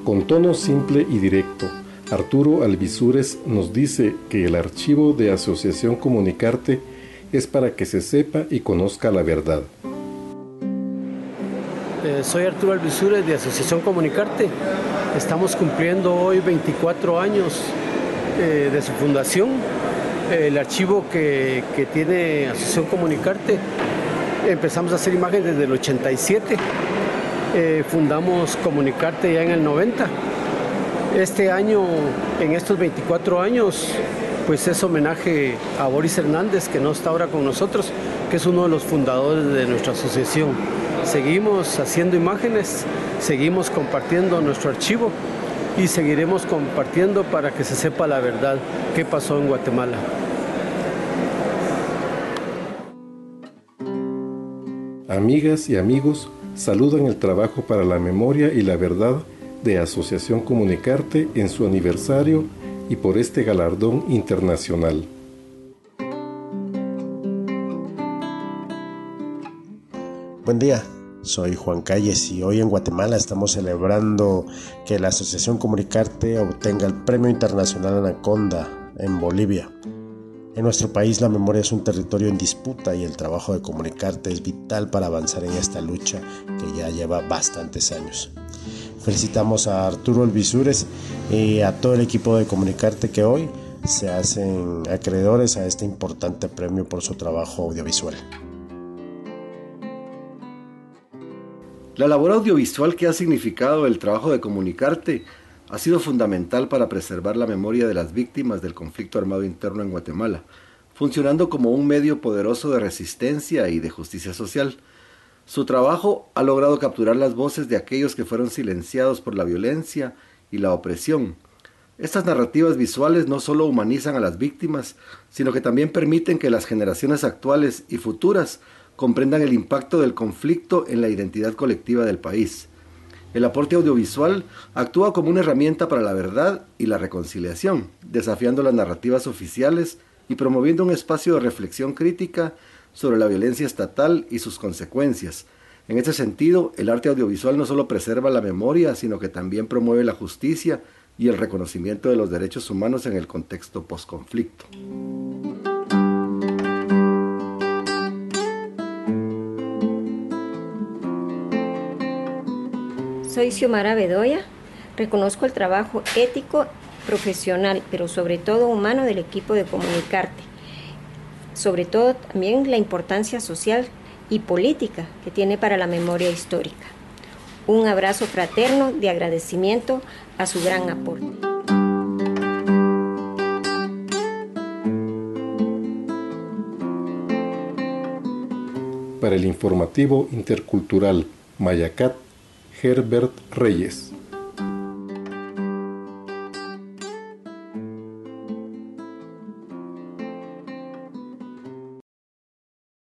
Con tono simple y directo, Arturo Alvisures nos dice que el archivo de Asociación Comunicarte es para que se sepa y conozca la verdad. Soy Arturo Alvisures de Asociación Comunicarte. Estamos cumpliendo hoy 24 años de su fundación. El archivo que tiene Asociación Comunicarte, empezamos a hacer imágenes desde el 87. Fundamos Comunicarte ya en el 90. Este año, en estos 24 años, pues es homenaje a Boris Hernández, que no está ahora con nosotros, que es uno de los fundadores de nuestra asociación. Seguimos haciendo imágenes, seguimos compartiendo nuestro archivo y seguiremos compartiendo para que se sepa la verdad qué pasó en Guatemala. Amigas y amigos, saludan el trabajo para la memoria y la verdad de Asociación Comunicarte en su aniversario y por este galardón internacional. Buen día, soy Juan Calles y hoy en Guatemala estamos celebrando que la Asociación Comunicarte obtenga el Premio Internacional Anaconda en Bolivia. En nuestro país la memoria es un territorio en disputa y el trabajo de Comunicarte es vital para avanzar en esta lucha que ya lleva bastantes años. Felicitamos a Arturo Alvisures y a todo el equipo de Comunicarte que hoy se hacen acreedores a este importante premio por su trabajo audiovisual. La labor audiovisual que ha significado el trabajo de Comunicarte ha sido fundamental para preservar la memoria de las víctimas del conflicto armado interno en Guatemala, funcionando como un medio poderoso de resistencia y de justicia social. Su trabajo ha logrado capturar las voces de aquellos que fueron silenciados por la violencia y la opresión. Estas narrativas visuales no solo humanizan a las víctimas, sino que también permiten que las generaciones actuales y futuras comprendan el impacto del conflicto en la identidad colectiva del país. El aporte audiovisual actúa como una herramienta para la verdad y la reconciliación, desafiando las narrativas oficiales y promoviendo un espacio de reflexión crítica sobre la violencia estatal y sus consecuencias. En este sentido, el arte audiovisual no solo preserva la memoria, sino que también promueve la justicia y el reconocimiento de los derechos humanos en el contexto posconflicto. Soy Xiomara Bedoya, reconozco el trabajo ético, profesional, pero sobre todo humano del equipo de Comunicarte. Sobre todo también la importancia social y política que tiene para la memoria histórica. Un abrazo fraterno de agradecimiento a su gran aporte. Para el informativo intercultural Mayacat, Herbert Reyes.